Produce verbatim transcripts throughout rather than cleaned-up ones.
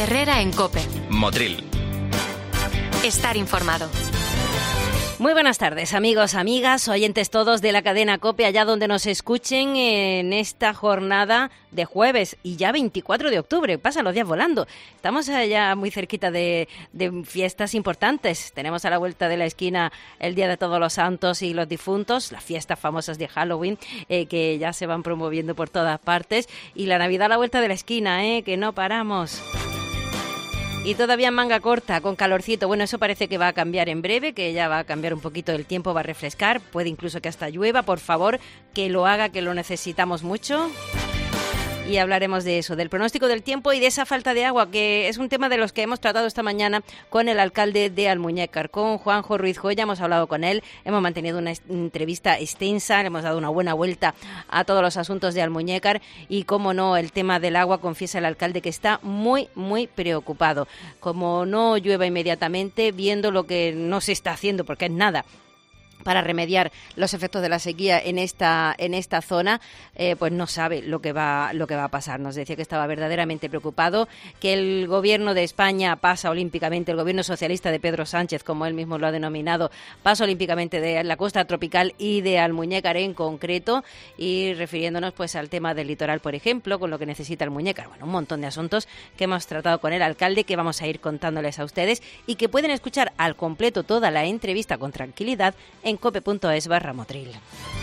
Herrera en COPE. Motril. Estar informado. Muy buenas tardes, amigos, amigas, oyentes todos de la cadena COPE, allá donde nos escuchen en esta jornada de jueves y ya veinticuatro de octubre. Pasan los días volando. Estamos ya muy cerquita de, de fiestas importantes. Tenemos a la vuelta de la esquina el Día de Todos los Santos y los Difuntos, las fiestas famosas de Halloween, eh, que ya se van promoviendo por todas partes, y la Navidad a la vuelta de la esquina, eh, que no paramos. Y todavía en manga corta, con calorcito. Bueno, eso parece que va a cambiar en breve, que ya va a cambiar un poquito el tiempo, va a refrescar. Puede incluso que hasta llueva. Por favor, que lo haga, que lo necesitamos mucho. Y hablaremos de eso, del pronóstico del tiempo y de esa falta de agua, que es un tema de los que hemos tratado esta mañana con el alcalde de Almuñécar, con Juanjo Ruiz Joya. Hemos hablado con él, hemos mantenido una entrevista extensa, le hemos dado una buena vuelta a todos los asuntos de Almuñécar y, como no, el tema del agua, confiesa el alcalde que está muy, muy preocupado. Como no llueva inmediatamente, viendo lo que no se está haciendo, porque es nada, para remediar los efectos de la sequía en esta en esta zona, eh, pues no sabe lo que va lo que va a pasar. Nos decía que estaba verdaderamente preocupado, que el gobierno de España pasa olímpicamente, el gobierno socialista de Pedro Sánchez, como él mismo lo ha denominado, pasa olímpicamente de la costa tropical y de Almuñécar en concreto, y refiriéndonos pues al tema del litoral, por ejemplo, con lo que necesita Almuñécar. Bueno, un montón de asuntos que hemos tratado con el alcalde, que vamos a ir contándoles a ustedes y que pueden escuchar al completo toda la entrevista con tranquilidad en en cope.es barra Motril.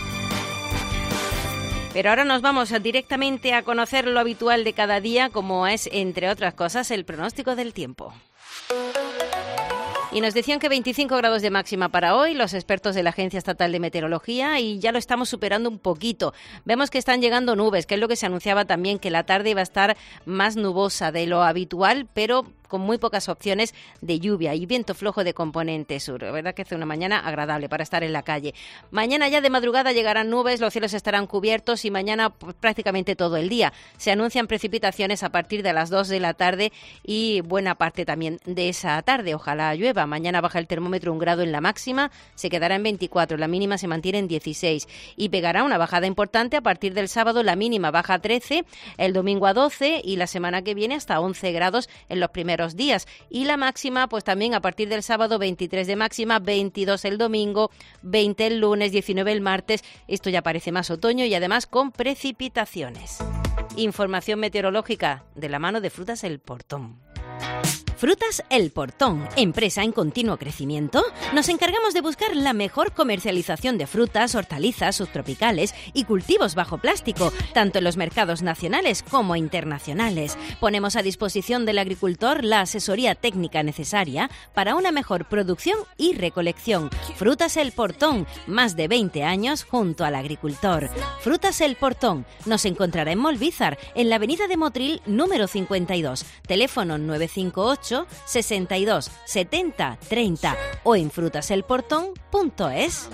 Pero ahora nos vamos directamente a conocer lo habitual de cada día, como es, entre otras cosas, el pronóstico del tiempo. Y nos decían que veinticinco grados de máxima para hoy, los expertos de la Agencia Estatal de Meteorología, y ya lo estamos superando un poquito. Vemos que están llegando nubes, que es lo que se anunciaba también, que la tarde iba a estar más nubosa de lo habitual, pero con muy pocas opciones de lluvia y viento flojo de componente sur. La verdad que hace una mañana agradable para estar en la calle. Mañana ya de madrugada llegarán nubes, los cielos estarán cubiertos y mañana pues, prácticamente todo el día. Se anuncian precipitaciones a partir de las dos de la tarde y buena parte también de esa tarde. Ojalá llueva. Mañana baja el termómetro un grado en la máxima, se quedará en veinticuatro, la mínima se mantiene en dieciséis y pegará una bajada importante a partir del sábado. La mínima baja a trece, el domingo a doce y la semana que viene hasta once grados en los primeros días, y la máxima pues también a partir del sábado veintitrés de máxima, veintidós el domingo, veinte el lunes, diecinueve el martes. Esto ya parece más otoño y además con precipitaciones. Información meteorológica de la mano de Frutas El Portón. Frutas El Portón, empresa en continuo crecimiento. Nos encargamos de buscar la mejor comercialización de frutas, hortalizas, subtropicales y cultivos bajo plástico, tanto en los mercados nacionales como internacionales. Ponemos a disposición del agricultor la asesoría técnica necesaria para una mejor producción y recolección. Frutas El Portón, más de veinte años junto al agricultor. Frutas El Portón, nos encontrará en Molvízar, en la avenida de Motril número cincuenta y dos, teléfono nueve cinco ocho sesenta y dos setenta treinta o en frutaselportón punto es.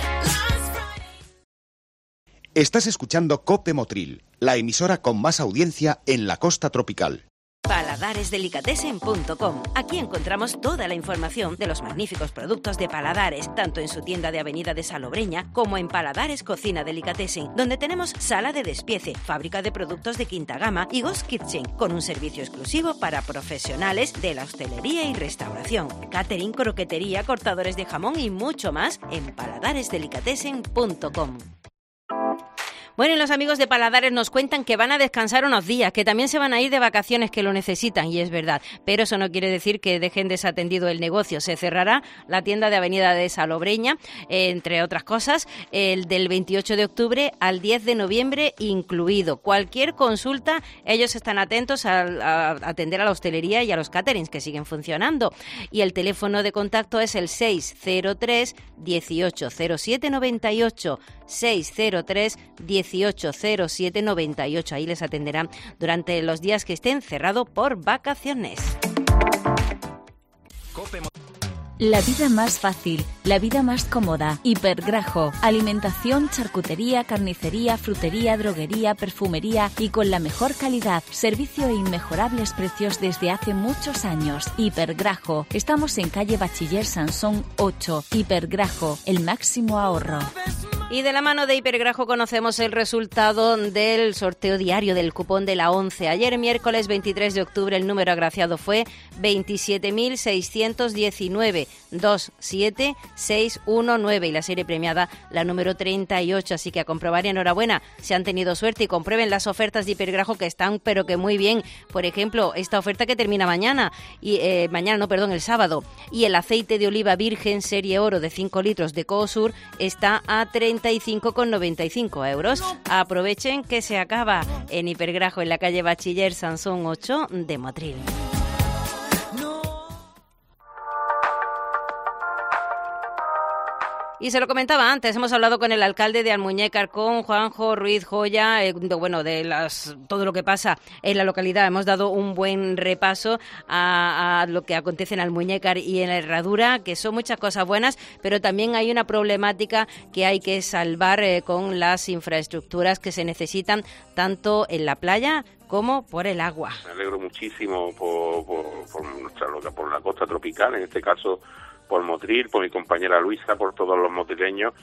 Estás escuchando COPE Motril, la emisora con más audiencia en la costa tropical. paladares delicatessen punto com. Aquí encontramos toda la información de los magníficos productos de Paladares, tanto en su tienda de Avenida de Salobreña como en Paladares Cocina Delicatessen, donde tenemos sala de despiece, fábrica de productos de quinta gama y Ghost Kitchen, con un servicio exclusivo para profesionales de la hostelería y restauración, catering, croquetería, cortadores de jamón y mucho más en paladares delicatessen punto com. Bueno, y los amigos de Paladares nos cuentan que van a descansar unos días, que también se van a ir de vacaciones, que lo necesitan, y es verdad. Pero eso no quiere decir que dejen desatendido el negocio. Se cerrará la tienda de Avenida de Salobreña, eh, entre otras cosas, el del veintiocho de octubre al diez de noviembre incluido. Cualquier consulta, ellos están atentos a, a atender a la hostelería y a los caterings que siguen funcionando. Y el teléfono de contacto es el seis cero tres dieciocho cero siete noventa y ocho, seis cero tres dieciocho cero siete noventa y ocho. Ahí les atenderán durante los días que estén cerrados por vacaciones. La vida más fácil, la vida más cómoda. Hipergrajo, alimentación, charcutería, carnicería, frutería, droguería, perfumería y con la mejor calidad. Servicio e inmejorables precios desde hace muchos años. Hipergrajo, estamos en calle Bachiller Sansón ocho. Hipergrajo, el máximo ahorro. Y de la mano de Hipergrajo conocemos el resultado del sorteo diario del cupón de la once. Ayer, miércoles veintitrés de octubre, el número agraciado fue veintisiete mil seiscientos diecinueve, dos siete seis uno nueve y la serie premiada la número treinta y ocho. Así que a comprobar y enhorabuena si han tenido suerte y comprueben las ofertas de Hipergrajo que están pero que muy bien. Por ejemplo, esta oferta que termina mañana, y eh, mañana no, perdón, el sábado. Y el aceite de oliva virgen serie oro de cinco litros de Coosur está a treinta y cinco con noventa y cinco euros. Aprovechen que se acaba en Hipergrajo, en la calle Bachiller Sansón ocho de Motril. Y se lo comentaba antes, hemos hablado con el alcalde de Almuñécar, con Juanjo Ruiz Joya, eh, de, bueno, de las, todo lo que pasa en la localidad. Hemos dado un buen repaso a, a lo que acontece en Almuñécar y en la Herradura, que son muchas cosas buenas, pero también hay una problemática que hay que salvar eh, con las infraestructuras que se necesitan tanto en la playa como por el agua. Me alegro muchísimo por, por, por, nuestra, por la costa tropical, en este caso por Motril, por mi compañera Luisa, por todos los motrileños,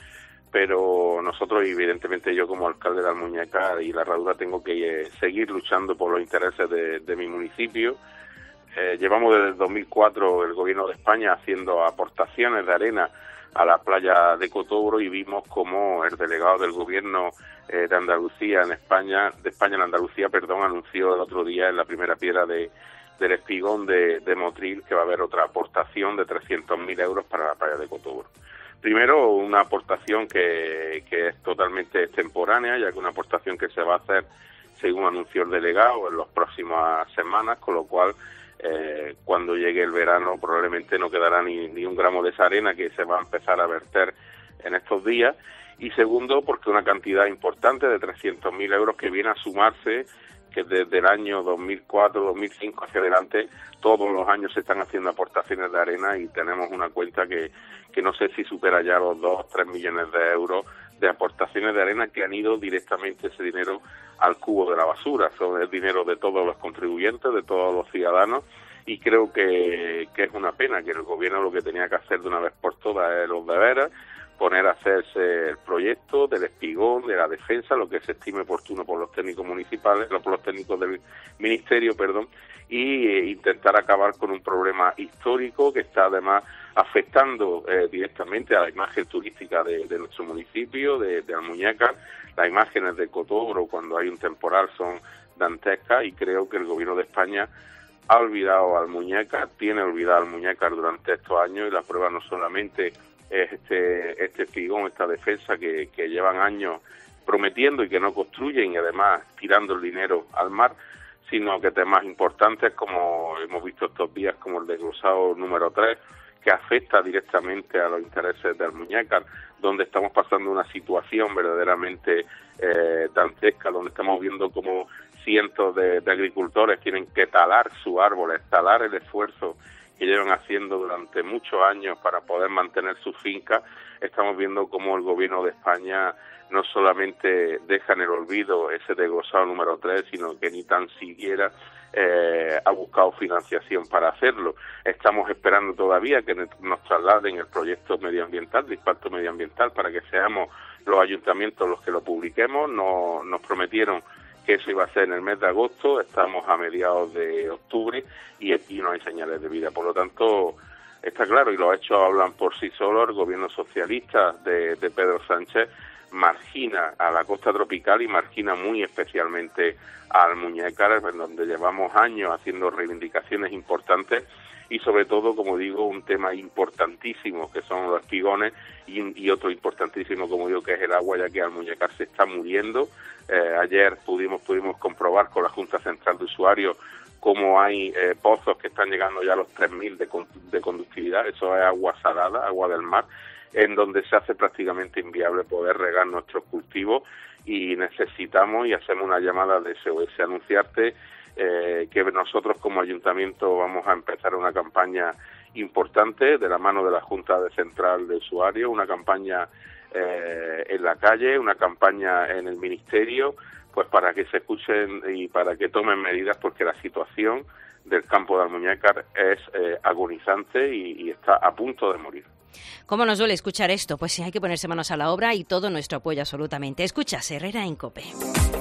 pero nosotros, evidentemente yo como alcalde de Almuñécar y la Herradura, tengo que eh, seguir luchando por los intereses de, de mi municipio. Eh, llevamos desde el dos mil cuatro el Gobierno de España haciendo aportaciones de arena a la playa de Cotobro y vimos como el delegado del Gobierno eh, de Andalucía en España, de España en Andalucía, perdón, anunció el otro día en la primera piedra de del espigón de, de Motril que va a haber otra aportación de trescientos mil euros para la playa de Cotobro. Primero, una aportación que, que es totalmente extemporánea, ya que una aportación que se va a hacer según anunció el delegado en las próximas semanas, con lo cual eh, cuando llegue el verano probablemente no quedará ni, ni un gramo de esa arena que se va a empezar a verter en estos días. Y segundo, porque una cantidad importante de trescientos mil euros que viene a sumarse, que desde el año dos mil cuatro, dos mil cinco hacia adelante, todos los años se están haciendo aportaciones de arena y tenemos una cuenta que, que no sé si supera ya los dos, tres millones de euros de aportaciones de arena que han ido directamente ese dinero al cubo de la basura. Son el dinero de todos los contribuyentes, de todos los ciudadanos, y creo que, que es una pena que el gobierno lo que tenía que hacer de una vez por todas es los deberes, poner a hacerse el proyecto del espigón, de la defensa, lo que se estime oportuno por los técnicos municipales, por los técnicos del ministerio, perdón, y eh, intentar acabar con un problema histórico que está además afectando eh, directamente a la imagen turística de, de nuestro municipio, de, de Almuñécar. Las imágenes de Cotobro cuando hay un temporal son dantescas y creo que el Gobierno de España ha olvidado a Almuñécar, tiene olvidado a Almuñécar durante estos años, y la prueba no solamente es este, este espigón, esta defensa que, que llevan años prometiendo y que no construyen, y además tirando el dinero al mar, sino que temas importantes como hemos visto estos días, como el desglosado número tres, que afecta directamente a los intereses de Almuñécar, donde estamos pasando una situación verdaderamente eh, dantesca, donde estamos viendo como cientos de, de agricultores tienen que talar sus árboles, talar el esfuerzo que llevan haciendo durante muchos años para poder mantener sus fincas. Estamos viendo cómo el Gobierno de España no solamente deja en el olvido ese desglosado número tres, sino que ni tan siquiera eh, ha buscado financiación para hacerlo. Estamos esperando todavía que nos trasladen el proyecto medioambiental, de impacto medioambiental, para que seamos los ayuntamientos los que lo publiquemos. No, nos prometieron que eso iba a ser en el mes de agosto, estamos a mediados de octubre y aquí no hay señales de vida. Por lo tanto, está claro, y los hechos hablan por sí solos, el gobierno socialista de, de Pedro Sánchez margina a la costa tropical y margina muy especialmente a Almuñécar, en donde llevamos años haciendo reivindicaciones importantes y sobre todo, como digo, un tema importantísimo que son los espigones y, y otro importantísimo, como digo, que es el agua, ya que Almuñécar se está muriendo. Eh, ayer pudimos pudimos comprobar con la Junta Central de Usuarios cómo hay eh, pozos que están llegando ya a los tres mil de, de conductividad, eso es agua salada, agua del mar, en donde se hace prácticamente inviable poder regar nuestros cultivos y necesitamos, y hacemos una llamada de S O S, anunciarte eh, que nosotros como ayuntamiento vamos a empezar una campaña importante de la mano de la Junta de Central de Usuarios, una campaña eh, en la calle, una campaña en el Ministerio, pues para que se escuchen y para que tomen medidas, porque la situación del campo de Almuñécar es eh, agonizante y, y está a punto de morir. ¿Cómo nos duele escuchar esto? Pues sí, hay que ponerse manos a la obra y todo nuestro apoyo absolutamente. Escuchas Herrera en COPE.